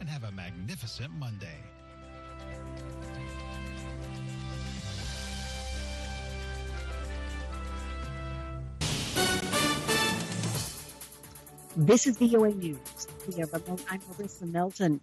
and have a magnificent Monday. This is VOA News. Via remote, I'm Marissa Melton.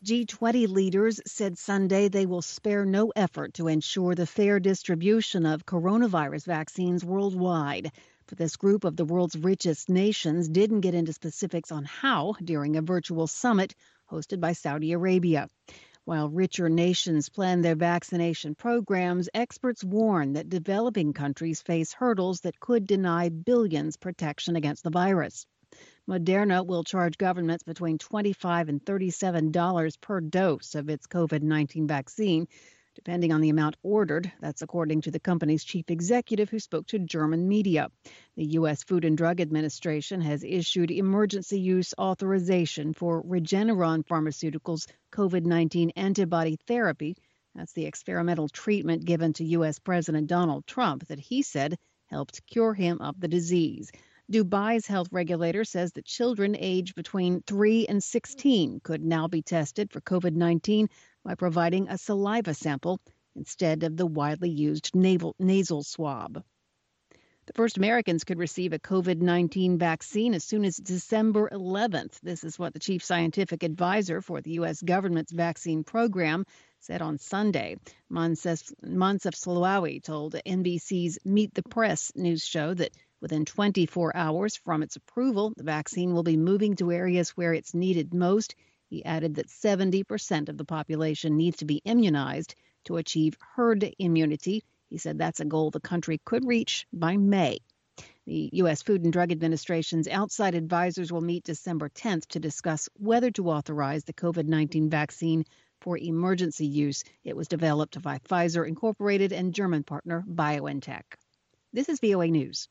G20 leaders said Sunday they will spare no effort to ensure the fair distribution of coronavirus vaccines worldwide. But this group of the world's richest nations didn't get into specifics on how during a virtual summit hosted by Saudi Arabia. While richer nations plan their vaccination programs, experts warn that developing countries face hurdles that could deny billions protection against the virus. Moderna will charge governments between $25 and $37 per dose of its COVID-19 vaccine, depending on the amount ordered. That's according to the company's chief executive who spoke to German media. The U.S. Food and Drug Administration has issued emergency use authorization for Regeneron Pharmaceuticals' COVID-19 antibody therapy. That's the experimental treatment given to U.S. President Donald Trump that he said helped cure him of the disease. Dubai's health regulator says that children aged between 3 and 16 could now be tested for COVID-19 by providing a saliva sample instead of the widely used nasal swab. The first Americans could receive a COVID-19 vaccine as soon as December 11th. This is what the chief scientific advisor for the U.S. government's vaccine program said on Sunday. Moncef Slaoui told NBC's Meet the Press news show that within 24 hours from its approval, the vaccine will be moving to areas where it's needed most. He added that 70% of the population needs to be immunized to achieve herd immunity. He said that's a goal the country could reach by May. The U.S. Food and Drug Administration's outside advisors will meet December 10th to discuss whether to authorize the COVID-19 vaccine for emergency use. It was developed by Pfizer Incorporated and German partner BioNTech. This is VOA News.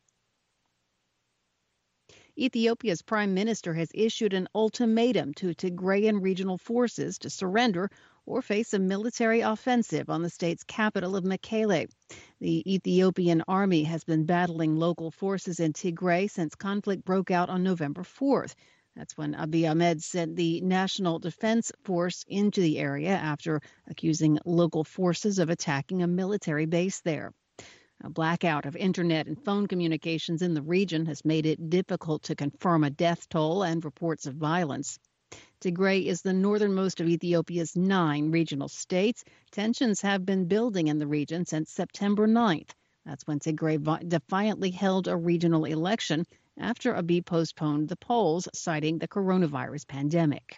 Ethiopia's prime minister has issued an ultimatum to Tigrayan regional forces to surrender or face a military offensive on the state's capital of Mekele. The Ethiopian army has been battling local forces in Tigray since conflict broke out on November 4th. That's when Abiy Ahmed sent the National Defense Force into the area after accusing local forces of attacking a military base there. A blackout of internet and phone communications in the region has made it difficult to confirm a death toll and reports of violence. Tigray is the northernmost of Ethiopia's 9 regional states. Tensions have been building in the region since September 9th. That's when Tigray defiantly held a regional election after Abiy postponed the polls, citing the coronavirus pandemic.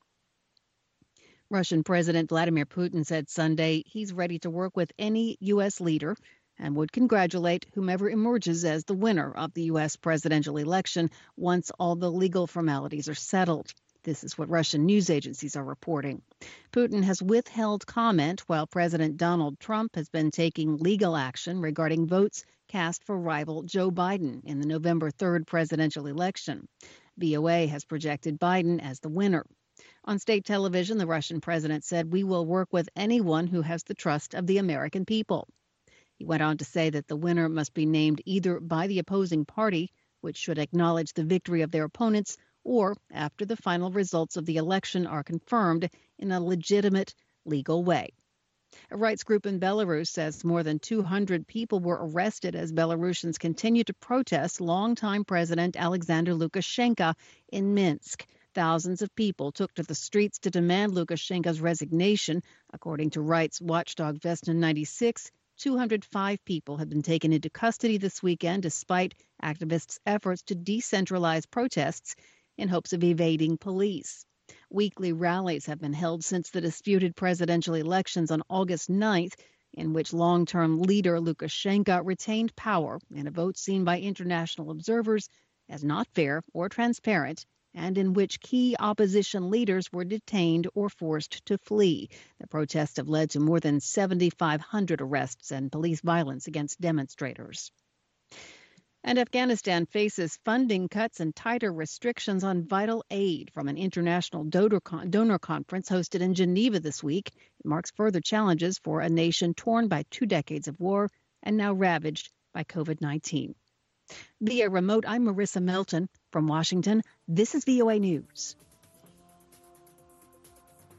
Russian President Vladimir Putin said Sunday he's ready to work with any U.S. leader and would congratulate whomever emerges as the winner of the U.S. presidential election once all the legal formalities are settled. This is what Russian news agencies are reporting. Putin has withheld comment while President Donald Trump has been taking legal action regarding votes cast for rival Joe Biden in the November 3rd presidential election. VOA has projected Biden as the winner. On state television, the Russian president said, "We will work with anyone who has the trust of the American people." He went on to say that the winner must be named either by the opposing party, which should acknowledge the victory of their opponents, or after the final results of the election are confirmed in a legitimate legal way. A rights group in Belarus says more than 200 people were arrested as Belarusians continue to protest longtime President Alexander Lukashenko in Minsk. Thousands of people took to the streets to demand Lukashenko's resignation. According to rights watchdog Vesna 96, 205 people have been taken into custody this weekend despite activists' efforts to decentralize protests in hopes of evading police. Weekly rallies have been held since the disputed presidential elections on August 9th, in which long-term leader Lukashenko retained power in a vote seen by international observers as not fair or transparent, and in which key opposition leaders were detained or forced to flee. The protests have led to more than 7,500 arrests and police violence against demonstrators. And Afghanistan faces funding cuts and tighter restrictions on vital aid from an international donor conference hosted in Geneva this week. It marks further challenges for a nation torn by 2 decades of war and now ravaged by COVID-19. Via remote, I'm Marissa Melton from Washington. This is VOA News.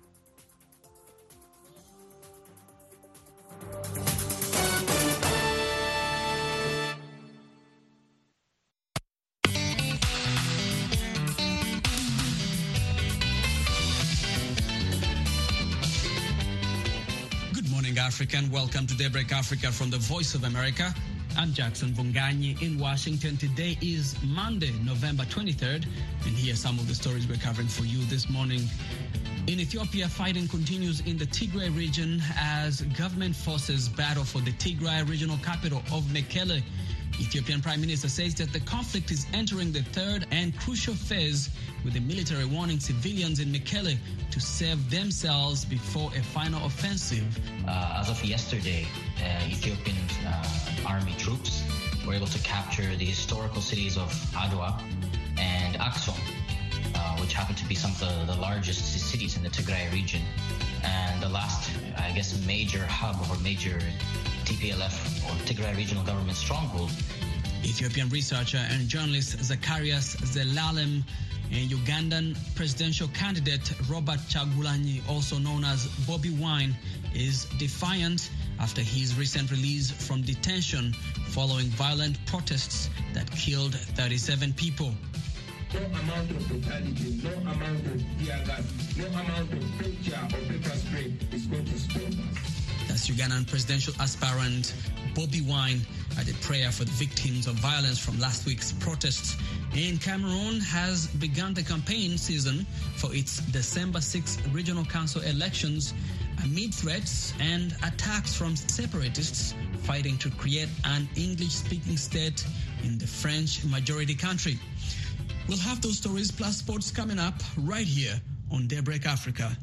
morning, Africa, and welcome to Daybreak Africa from the Voice of America. I'm Jackson Vunganyi in Washington. Today is Monday, November 23rd, and here are some of the stories we're covering for you this morning. In Ethiopia, fighting continues in the Tigray region as government forces battle for the Tigray regional capital of Mekelle. Ethiopian Prime Minister says that the conflict is entering the third and crucial phase, with the military warning civilians in Mekelle to save themselves before a final offensive. As of yesterday, Ethiopian army troops were able to capture the historical cities of Adwa and Aksum, which happen to be some of the largest cities in the Tigray region. And the last, major hub or major TPLF or Tigray Regional Government stronghold. Ethiopian researcher and journalist Zacharias Zelalem and Ugandan presidential candidate Robert Chagulanyi, also known as Bobby Wine, is defiant after his recent release from detention following violent protests that killed 37 people. No amount of brutality, no amount of tear gas, no amount of torture or pepper spray is going to stop us. That's Ugandan presidential aspirant Bobby Wine at a prayer for the victims of violence from last week's protests. And Cameroon has begun the campaign season for its December 6 regional council elections amid threats and attacks from separatists fighting to create an English-speaking state in the French-majority country. We'll have those stories plus sports coming up right here on Daybreak Africa.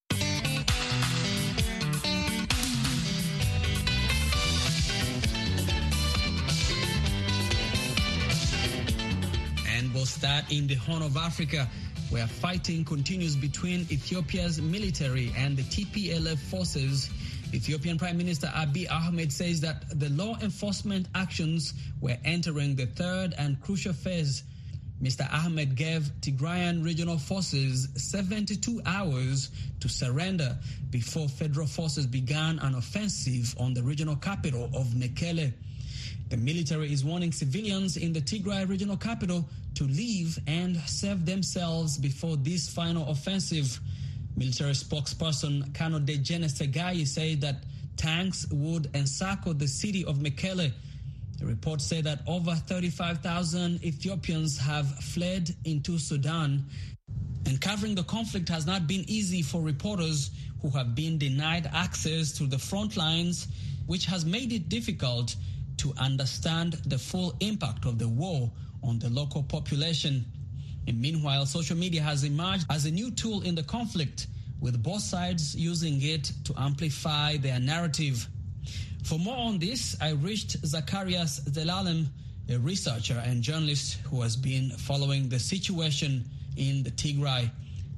And we'll start in the Horn of Africa, where fighting continues between Ethiopia's military and the TPLF forces. Ethiopian Prime Minister Abiy Ahmed says that the law enforcement actions were entering the third and crucial phase. Mr. Ahmed gave Tigrayan regional forces 72 hours to surrender before federal forces began an offensive on the regional capital of Mekelle. The military is warning civilians in the Tigray regional capital to leave and save themselves before this final offensive. Military spokesperson Kano Dejene Segayi said that tanks would encircle the city of Mekelle. The report said that over 35,000 Ethiopians have fled into Sudan, and covering the conflict has not been easy for reporters who have been denied access to the front lines, which has made it difficult to understand the full impact of the war on the local population. And meanwhile, social media has emerged as a new tool in the conflict, with both sides using it to amplify their narrative. For more on this, I reached Zacharias Zelalem, a researcher and journalist who has been following the situation in the Tigray.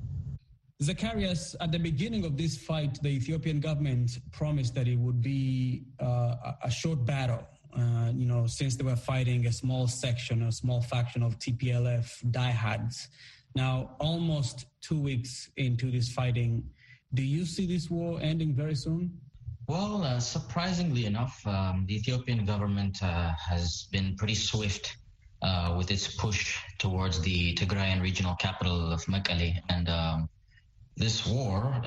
Zacharias, at the beginning of this fight, the Ethiopian government promised that it would be a short battle. Since they were fighting a small faction of TPLF diehards. Now, almost 2 weeks into this fighting, do you see this war ending very soon? Well, surprisingly enough, the Ethiopian government has been pretty swift with its push towards the Tigrayan regional capital of Mekelle. And this war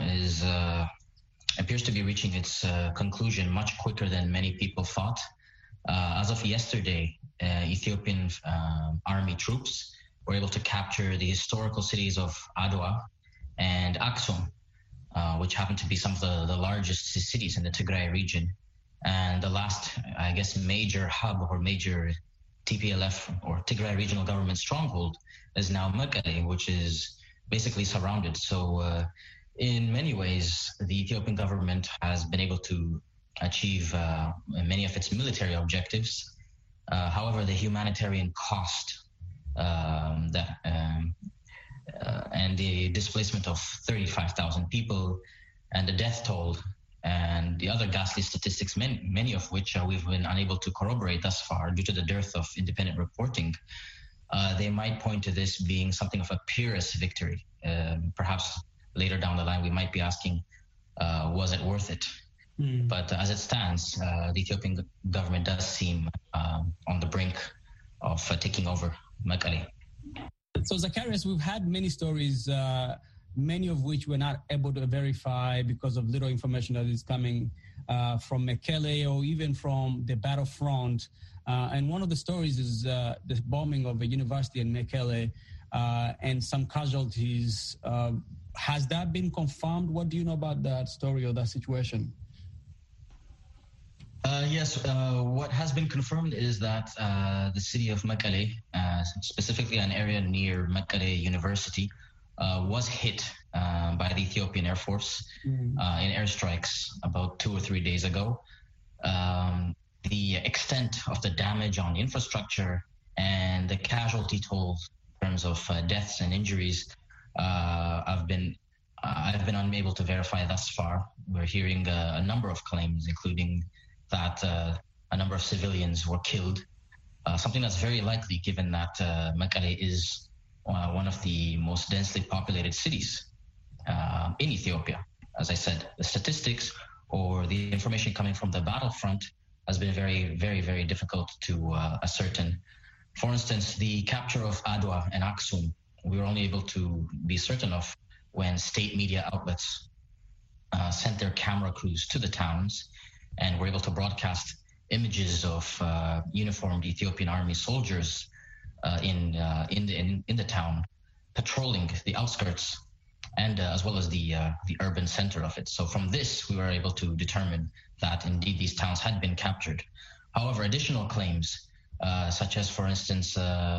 appears to be reaching its conclusion much quicker than many people thought. As of yesterday, Ethiopian army troops were able to capture the historical cities of Adwa and Aksum, which happen to be some of the largest cities in the Tigray region. And the last, major hub or major TPLF or Tigray Regional Government stronghold is now Mekelle, which is basically surrounded. So in many ways, the Ethiopian government has been able to achieve many of its military objectives. However, the humanitarian cost and the displacement of 35,000 people and the death toll and the other ghastly statistics, many of which we've been unable to corroborate thus far due to the dearth of independent reporting, they might point to this being something of a Pyrrhus victory. Perhaps later down the line, we might be asking, was it worth it? But as it stands, the Ethiopian government does seem on the brink of taking over Mekelle. So, Zacharias, we've had many stories, many of which we're not able to verify because of little information that is coming from Mekelle or even from the battlefront. And one of the stories is the bombing of a university in Mekelle and some casualties. Has that been confirmed? What do you know about that story or that situation? Yes, what has been confirmed is that the city of Mekelle, specifically an area near Mekelle University, was hit by the Ethiopian Air Force in airstrikes about 2 or 3 days ago. The extent of the damage on infrastructure and the casualty tolls in terms of deaths and injuries, I've been unable to verify thus far. We're hearing a number of claims, including that a number of civilians were killed, something that's very likely given that Mekelle is one of the most densely populated cities in Ethiopia. As I said, the statistics or the information coming from the battlefront has been very, very, very difficult to ascertain. For instance, the capture of Adwa and Aksum, we were only able to be certain of when state media outlets sent their camera crews to the towns and were able to broadcast images of uniformed Ethiopian army soldiers in the town, patrolling the outskirts and as well as the urban center of it. So from this, we were able to determine that indeed these towns had been captured. However, additional claims, such as, for instance,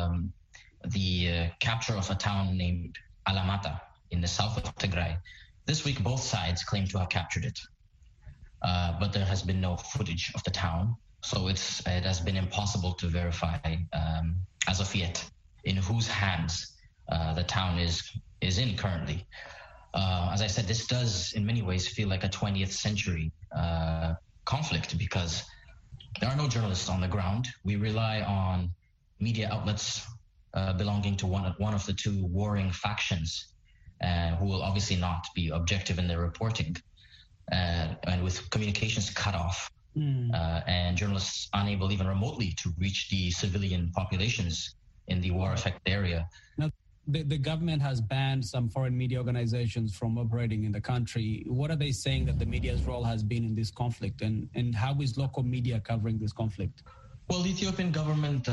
the capture of a town named Alamata in the south of Tigray. This week, both sides claim to have captured it. But there has been no footage of the town, so it has been impossible to verify as of yet in whose hands the town is in currently. As I said, this does in many ways feel like a 20th century conflict because there are no journalists on the ground. We rely on media outlets belonging to one of the two warring factions who will obviously not be objective in their reporting. And with communications cut off and journalists unable even remotely to reach the civilian populations in the war-affected area. Now, the government has banned some foreign media organizations from operating in the country. What are they saying that the media's role has been in this conflict, and how is local media covering this conflict? Well, the Ethiopian government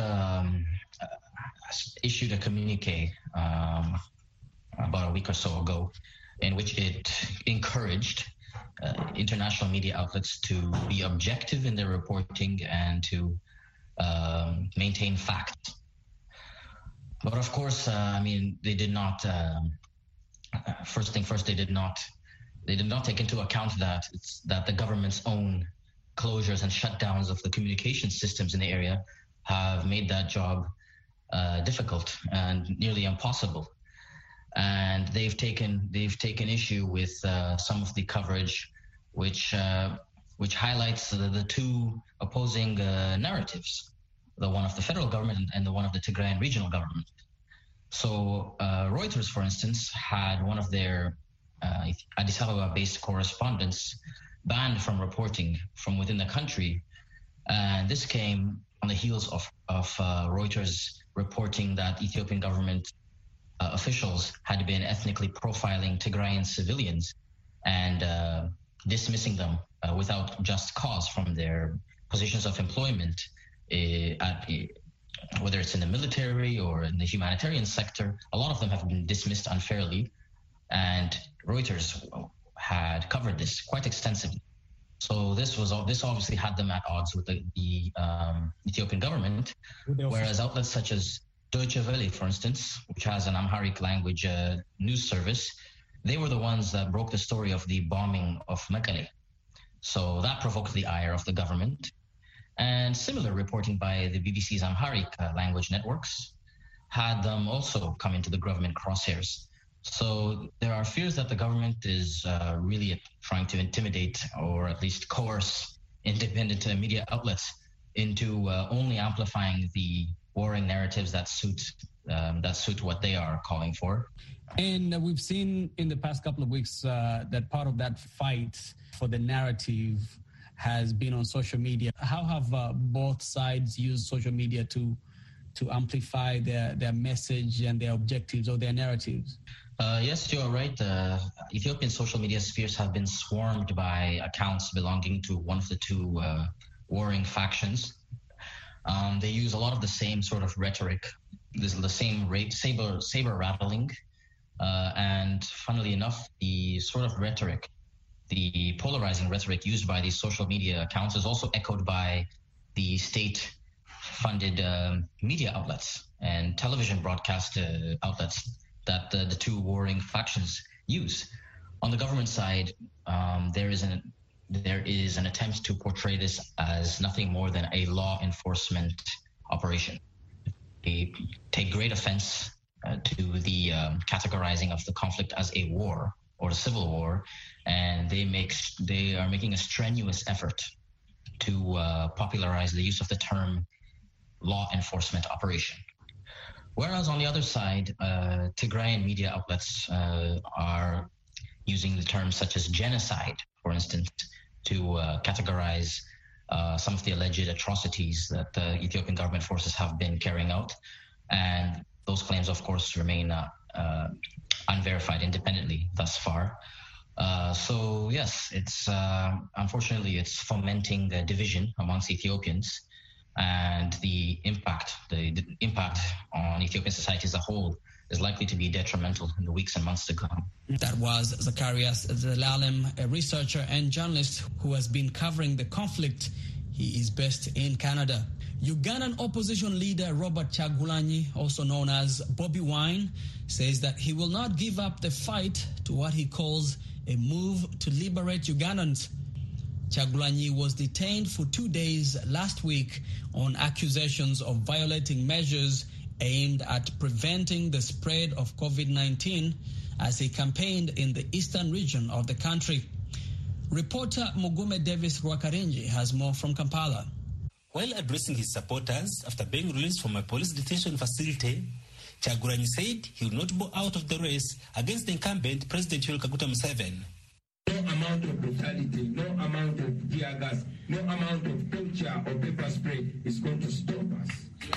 issued a communique about a week or so ago in which it encouraged international media outlets to be objective in their reporting and to maintain facts. But of course, they did not. First thing first, they did not take into account that the government's own closures and shutdowns of the communication systems in the area have made that job difficult and nearly impossible. And they've taken issue with some of the coverage, which highlights the two opposing narratives, the one of the federal government and the one of the Tigrayan regional government. So Reuters, for instance, had one of their Addis Ababa-based correspondents banned from reporting from within the country, and this came on the heels of Reuters reporting that Ethiopian government officials had been ethnically profiling Tigrayan civilians and dismissing them without just cause from their positions of employment, whether it's in the military or in the humanitarian sector. A lot of them have been dismissed unfairly, and Reuters had covered this quite extensively. So this obviously had them at odds with the Ethiopian government, whereas outlets such as Deutsche Welle, for instance, which has an Amharic language news service, they were the ones that broke the story of the bombing of Mekelle. So that provoked the ire of the government. And similar reporting by the BBC's Amharic language networks had them also come into the government crosshairs. So there are fears that the government is really trying to intimidate or at least coerce independent media outlets into only amplifying the warring narratives that suit what they are calling for. And we've seen in the past couple of weeks that part of that fight for the narrative has been on social media. How have both sides used social media to amplify their message and their objectives or their narratives? Yes, you're right. Ethiopian social media spheres have been swarmed by accounts belonging to one of the two warring factions. They use a lot of the same sort of rhetoric, the same saber rattling, and funnily enough, the sort of rhetoric, the polarizing rhetoric used by these social media accounts is also echoed by the state-funded media outlets and television broadcast outlets that the two warring factions use. On the government side, there is an attempt to portray this as nothing more than a law enforcement operation. They take great offense to the categorizing of the conflict as a war or a civil war, and they are making a strenuous effort to popularize the use of the term law enforcement operation. Whereas on the other side, Tigrayan media outlets are using the terms such as genocide, for instance, to categorize some of the alleged atrocities that the Ethiopian government forces have been carrying out. And those claims, of course, remain unverified independently thus far. So yes, it's unfortunately it's fomenting the division amongst Ethiopians, and the impact on Ethiopian society as a whole is likely to be detrimental in the weeks and months to come. That was Zacharias Zelalem, a researcher and journalist who has been covering the conflict. He is based in Canada. Ugandan opposition leader Robert Kyagulanyi, also known as Bobi Wine, says that he will not give up the fight to what he calls a move to liberate Ugandans. Kyagulanyi was detained for 2 days last week on accusations of violating measures aimed at preventing the spread of COVID-19 as he campaigned in the eastern region of the country. Reporter Mugume Davis Rwakarinji has more from Kampala. While addressing his supporters after being released from a police detention facility, Kyagulanyi said he will not bow out of the race against the incumbent President Yoweri Kaguta Museveni. No amount of brutality, no amount of tear gas, no amount of torture or pepper spray is going to stop us.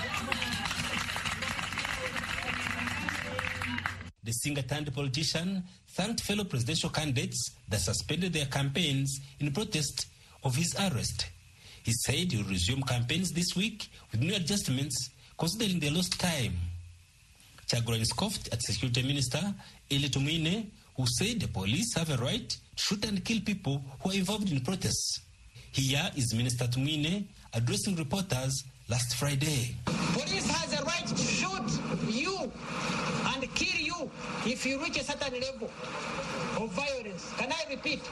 The singer-turned-politician thanked fellow presidential candidates that suspended their campaigns in protest of his arrest. He said he will resume campaigns this week with new adjustments, considering they lost time. Kyagulanyi scoffed at Security Minister Eli Tumwine, who said the police have a right to shoot and kill people who are involved in protests. Here is Minister Tumwine addressing reporters last Friday. Police has a right to shoot you and kill you if you reach a certain level of violence. Can I repeat?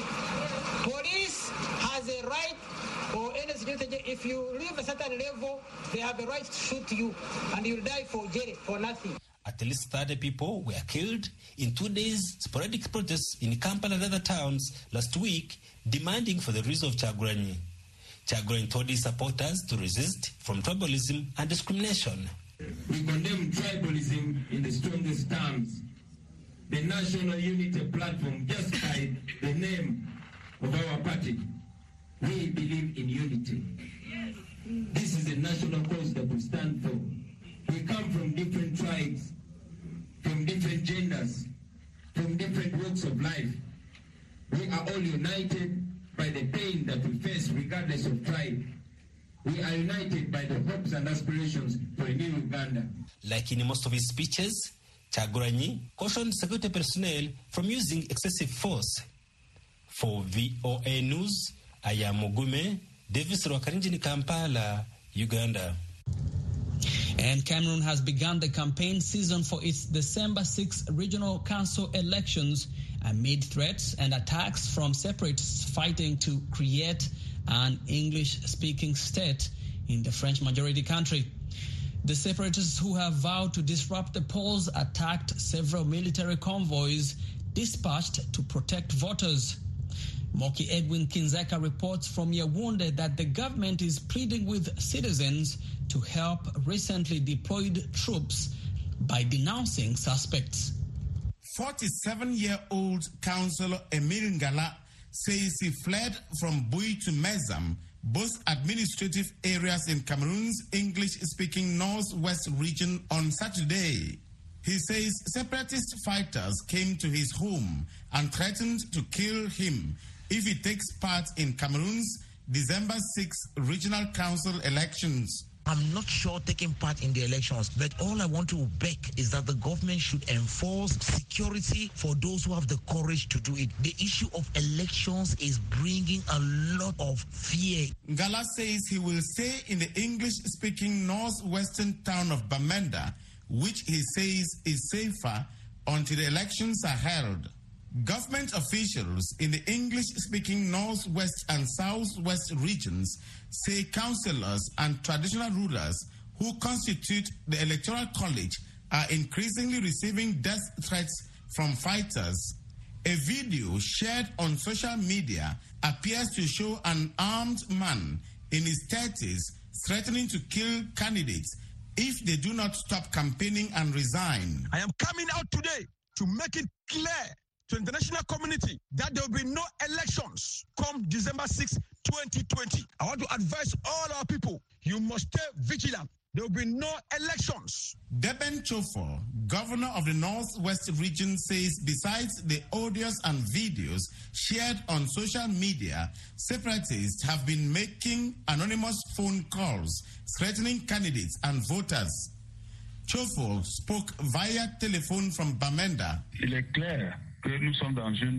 Police has a right, or any security, if you reach a certain level, they have a right to shoot you and you'll die for jail for nothing. At least 30 people were killed in 2 days sporadic protests in Kampala and other towns last week, demanding for the release of Kyagulanyi. Kyagulanyi told his supporters to resist from tribalism and discrimination. We condemn tribalism in the strongest terms. The National Unity Platform, just by the name of our party, we believe in unity. This is a national cause that we stand for. We come from different tribes, from different genders, from different walks of life. We are all united by the pain that we face regardless of tribe. We are united by the hopes and aspirations for a new Uganda. Like in most of his speeches, Kyagulanyi cautioned security personnel from using excessive force. For VOA News, I am Mugume Davis Rwakarinji in Kampala, Uganda. And Cameroon has begun the campaign season for its December 6 regional council elections amid threats and attacks from separatists fighting to create an English-speaking state in the French-majority country. The separatists, who have vowed to disrupt the polls, attacked several military convoys dispatched to protect voters. Moki Edwin Kinzeka reports from Yaoundé that the government is pleading with citizens to help recently deployed troops by denouncing suspects. 47-year-old Councillor Emile Ngala says he fled from Bui to Mezam, both administrative areas in Cameroon's English-speaking northwest region, on Saturday. He says separatist fighters came to his home and threatened to kill him if he takes part in Cameroon's December 6 regional council elections. I'm not sure taking part in the elections, but all I want to beg is that the government should enforce security for those who have the courage to do it. The issue of elections is bringing a lot of fear. Ngala says he will stay in the English-speaking northwestern town of Bamenda, which he says is safer until the elections are held. Government officials in the English-speaking northwest and southwest regions say councillors and traditional rulers who constitute the Electoral College are increasingly receiving death threats from fighters. A video shared on social media appears to show an armed man in his 30s threatening to kill candidates if they do not stop campaigning and resign. I am coming out today to make it clear to the international community that there will be no elections come December 6, 2020. I want to advise all our people, you must stay vigilant. There will be no elections. Deben Chofo, governor of the Northwest region, says besides the audios and videos shared on social media, separatists have been making anonymous phone calls threatening candidates and voters. Chofo spoke via telephone from Bamenda. Il est clair que nous sommes dans une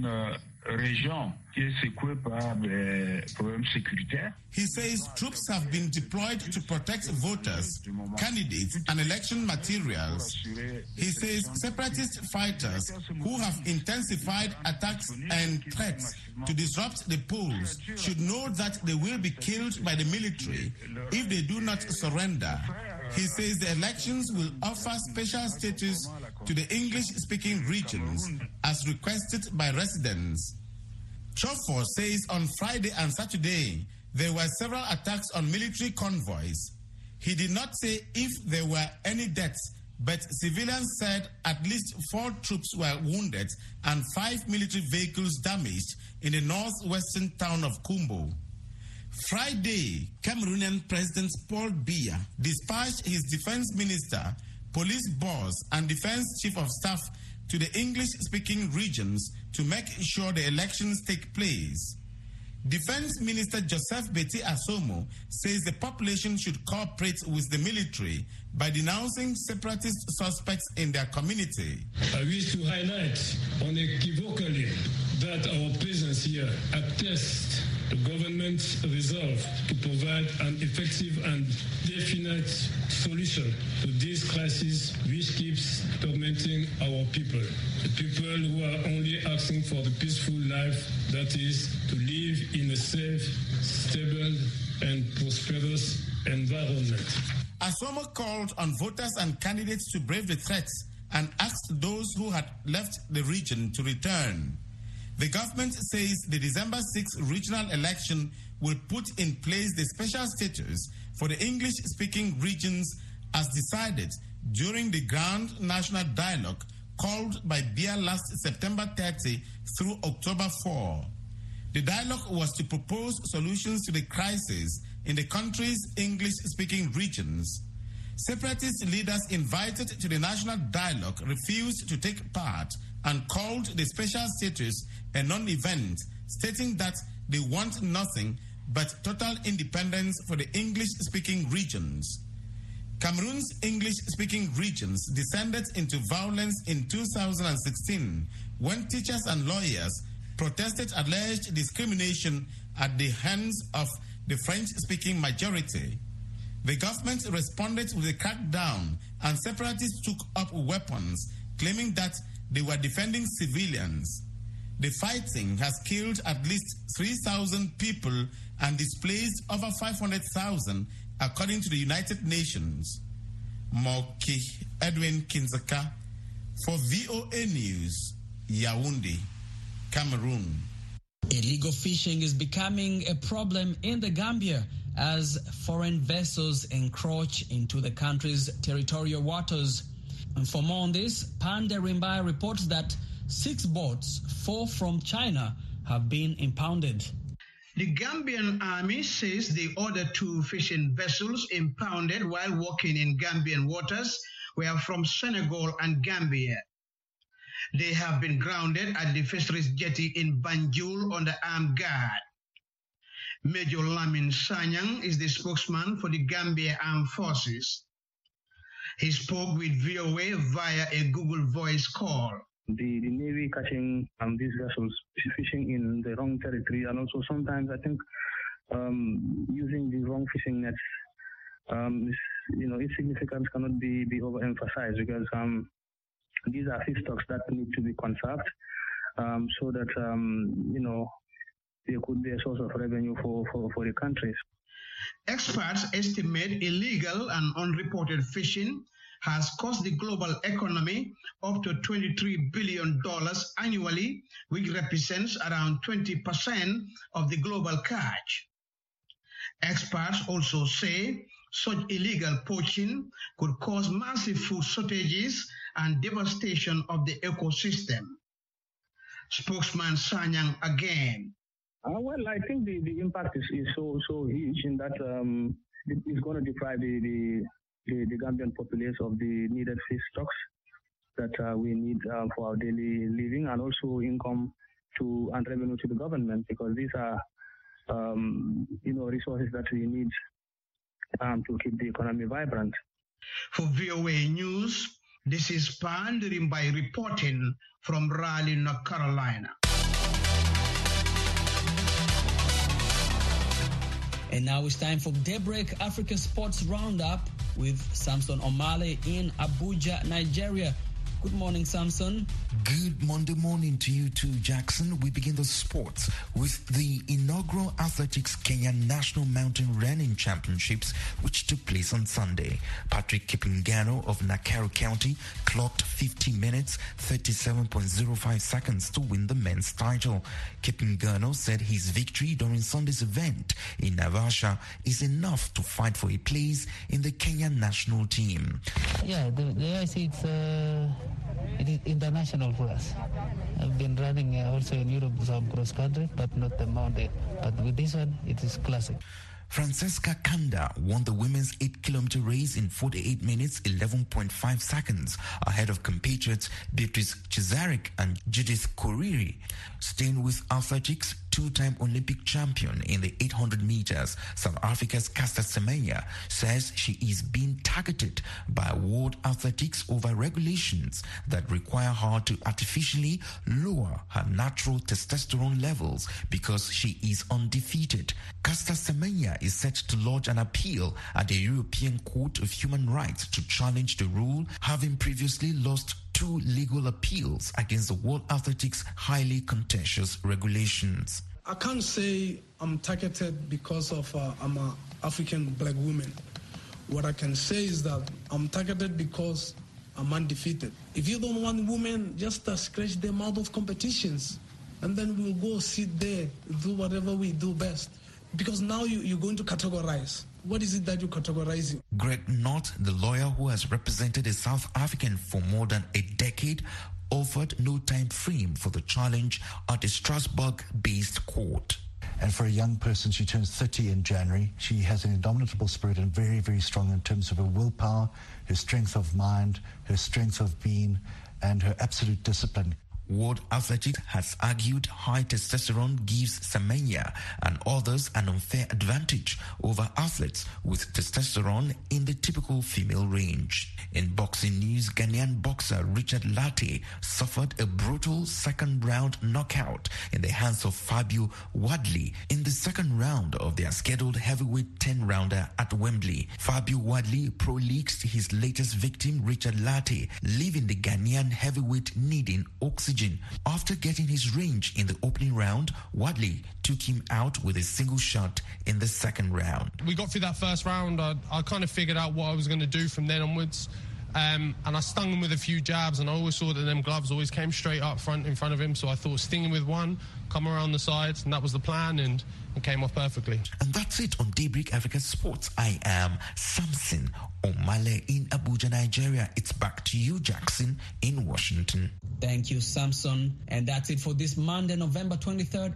région qui est secouée par des problèmes sécuritaires. He says troops have been deployed to protect voters, candidates, and election materials. He says separatist fighters who have intensified attacks and threats to disrupt the polls should know that they will be killed by the military if they do not surrender. He says the elections will offer special status to the English-speaking regions as requested by residents. Chofo says on Friday and Saturday there were several attacks on military convoys. He did not say if there were any deaths, but civilians said at least 4 troops were wounded and 5 military vehicles damaged in the northwestern town of Kumbo. Friday, Cameroonian President Paul Biya dispatched his defense minister, police boss, and defense chief of staff to the English-speaking regions to make sure the elections take place. Defense Minister Joseph Beti Asomo says the population should cooperate with the military by denouncing separatist suspects in their community. I wish to highlight unequivocally that our presence here attests the government's resolve to provide an effective and definite solution to this crisis which keeps tormenting our people. The people who are only asking for the peaceful life, that is, to live in a safe, stable, and prosperous environment. Asomo called on voters and candidates to brave the threats and asked those who had left the region to return. The government says the December 6 regional election will put in place the special status for the English-speaking regions as decided during the Grand National Dialogue called by Biya last September 30 through October 4. The dialogue was to propose solutions to the crisis in the country's English-speaking regions. Separatist leaders invited to the national dialogue refused to take part and called the special status a non-event, stating that they want nothing but total independence for the English-speaking regions. Cameroon's English-speaking regions descended into violence in 2016 when teachers and lawyers protested alleged discrimination at the hands of the French-speaking majority. The government responded with a crackdown and separatists took up weapons, claiming that they were defending civilians. The fighting has killed at least 3,000 people and displaced over 500,000, according to the United Nations. Moki Edwin Kinzaka for VOA News, Yaoundé, Cameroon. Illegal fishing is becoming a problem in the Gambia as foreign vessels encroach into the country's territorial waters. And for more on this, Pande Rimbai reports that 6 boats, 4 from China, have been impounded. The Gambian army says they ordered 2 fishing vessels impounded while working in Gambian waters were from Senegal and Gambia. They have been grounded at the Fisheries Jetty in Banjul under armed guard. Major Lamin Sanyang is the spokesman for the Gambia Armed Forces. He spoke with VOA via a Google Voice call. The Navy catching these vessels fishing in the wrong territory, and also sometimes I think using the wrong fishing nets, its significance cannot be overemphasized, because these are fish stocks that need to be conserved so that there could be a source of revenue for the countries. Experts estimate illegal and unreported fishing has cost the global economy up to $23 billion annually, which represents around 20% of the global catch. Experts also say such illegal poaching could cause massive food shortages and devastation of the ecosystem. Spokesman Sanyang again. Well, I think the impact is so huge in that it's going to deprive the Gambian populace of the needed fish stocks that we need for our daily living, and also income and revenue to the government, because these are resources that we need to keep the economy vibrant. For VOA News, this is Pandering by reporting from Raleigh, North Carolina. And now it's time for Daybreak Africa Sports Roundup with Samson Omale in Abuja, Nigeria. Good morning, Samson. Good Monday morning to you too, Jackson. We begin the sports with the inaugural Athletics Kenya National Mountain Running Championships, which took place on Sunday. Patrick Kipngano of Nakuru County clocked 50 minutes, 37.05 seconds to win the men's title. Kipngano said his victory during Sunday's event in Naivasha is enough to fight for a place in the Kenya national team. Yeah, the AIC, it is international for us. I've been running also in Europe, some cross country, but not the mountain. But with this one, it is classic. Francesca Kanda won the women's 8-kilometer race in 48 minutes, 11.5 seconds, ahead of compatriots Beatrice Cesarek and Judith Koriri. Staying with athletics, two-time Olympic champion in the 800 meters, South Africa's Caster Semenya says she is being targeted by World Athletics over regulations that require her to artificially lower her natural testosterone levels because she is undefeated. Caster Semenya is set to lodge an appeal at the European Court of Human Rights to challenge the rule, having previously lost 2 legal appeals against the World Athletics' highly contentious regulations. I can't say I'm targeted because of I'm an African black woman. What I can say is that I'm targeted because I'm undefeated. If you don't want women, just scratch them out of competitions, and then we'll go sit there, do whatever we do best. Because now you're going to categorize. What is it that you're categorizing? Greg Knott, the lawyer who has represented a South African for more than a decade, offered no time frame for the challenge at a Strasbourg-based court. And for a young person, she turns 30 in January. She has an indomitable spirit and very, very strong in terms of her willpower, her strength of mind, her strength of being, and her absolute discipline. World Athletics has argued high testosterone gives Semenya and others an unfair advantage over athletes with testosterone in the typical female range. In boxing news, Ghanaian boxer Richard Latte suffered a brutal second-round knockout in the hands of Fabio Wadley in the second round of their scheduled heavyweight 10-rounder at Wembley. Fabio Wadley prolixed his latest victim, Richard Latte, leaving the Ghanaian heavyweight needing oxygen. After getting his range in the opening round, Wadley took him out with a single shot in the second round. We got through that first round. I kind of figured out what I was going to do from then onwards. And I stung him with a few jabs, and I always saw that them gloves always came straight up in front of him. So I thought sting him with one, come around the sides, and that was the plan, and it came off perfectly. And that's it on Daybreak Africa Sports. I am Samson Omale in Abuja, Nigeria. It's back to you, Jackson, in Washington. Thank you, Samson. And that's it for this Monday, November 23rd.